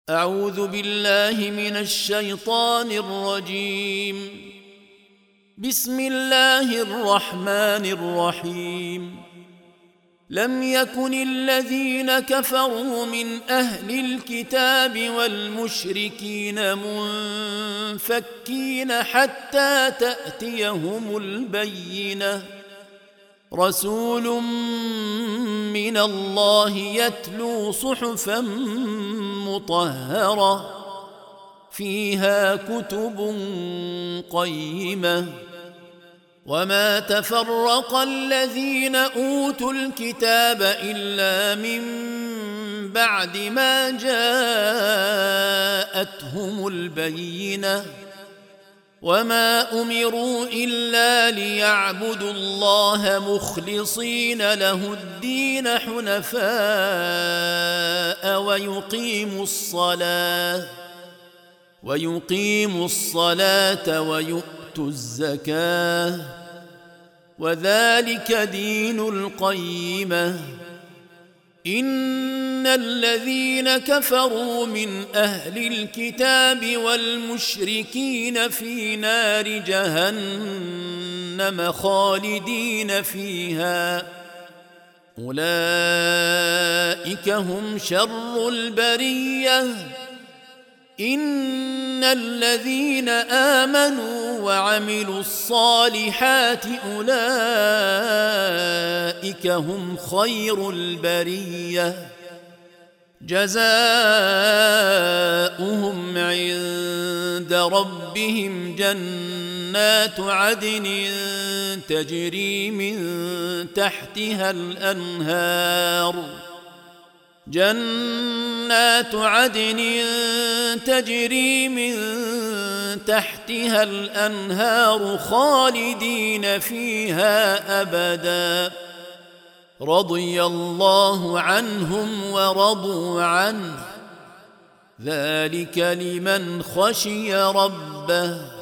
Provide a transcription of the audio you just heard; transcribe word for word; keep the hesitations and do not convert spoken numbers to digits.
أعوذ بالله من الشيطان الرجيم. بسم الله الرحمن الرحيم. لم يكن الذين كفروا من أهل الكتاب والمشركين منفكين حتى تأتيهم البينة، رسول من الله يتلو صحفا مطهرة فيها كتب قيمة. وما تفرق الذين أوتوا الكتاب إلا من بعد ما جاءتهم البينة، وما أمروا إلا ليعبدوا الله مخلصين له الدين حنفاء ويقيموا الصلاة ويقيموا الصلاة ويؤتوا الزكاة، وذلك دين القيمة. إن الذين كفروا من أهل الكتاب والمشركين في نار جهنم خالدين فيها، أولئك هم شر البرية. إن الذين آمنوا وعملوا الصالحات أولئك هم خير البرية، جزاؤهم عند ربهم جنات عدن تجري من تحتها الأنهار جنات عدن تجري من تحتها الأنهار خالدين فيها أبدا، رضي الله عنهم ورضوا عنه، ذلك لمن خشي ربه.